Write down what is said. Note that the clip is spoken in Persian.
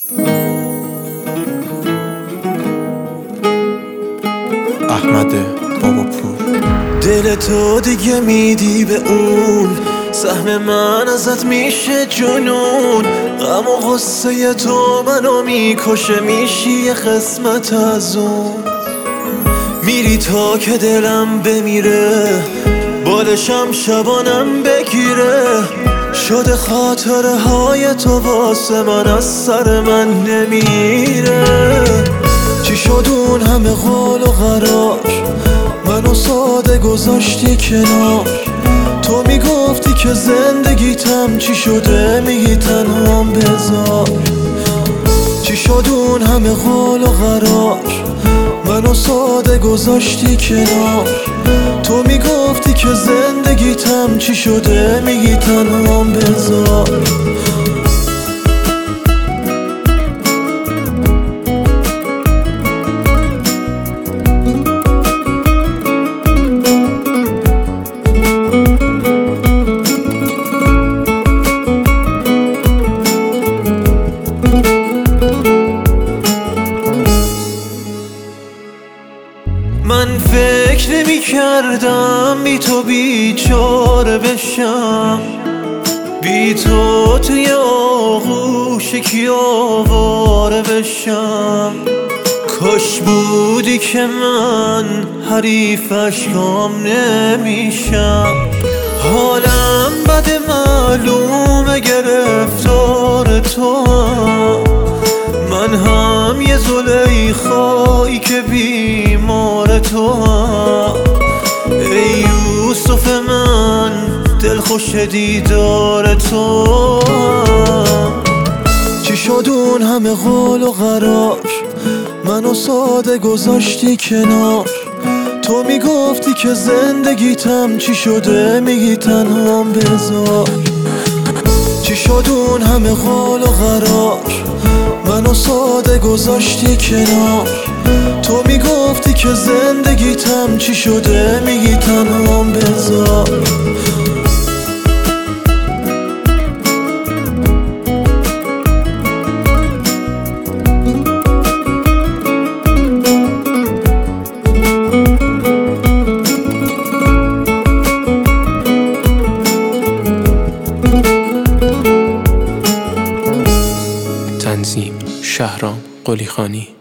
احمد باباپور. دل تو دیگه میدی به اون، سهم من ازت میشه جنون. غم و غصه تو منو میکشه، میشی یه قسمت از اون. میری تا که دلم بمیره، بالشم شبانم بگیره. شده خاطره های تو واسه من از سر من نمیره. چی شد اون همه قول و قرار، منو ساده گذاشتی کنار. تو میگفتی که زندگیتم چی شده، میگی تنهام بذار. چی شد اون همه قول و قرار، منو ساده گذاشتی کنار. تو میگفتی که زندگیتم چی شده، میگی تنهام بذار. من فکر نمی کردم بی تو بیچاره بشم، بی تو توی آغوش کی آواره بشم. کاش بودی که من حریف اشکام نمیشم. حالم بده معلومه گرفتار تو هم، من هم یه زلیخایی که بیمار تو هم. ای یوسف من دلخوش دیدار تو هم. چی شد اون همه قول و قرار، منو ساده گذاشتی کنار. تو میگفتی که زندگیتم چی شده، میگی تنهام بذار. چی شد اون همه قول و قرار، منو ساده گذاشتی کنار. تو میگفتی که زندگیتم چی شده، میگی تنهام بذار. تنظیم شهرام قلیخانی.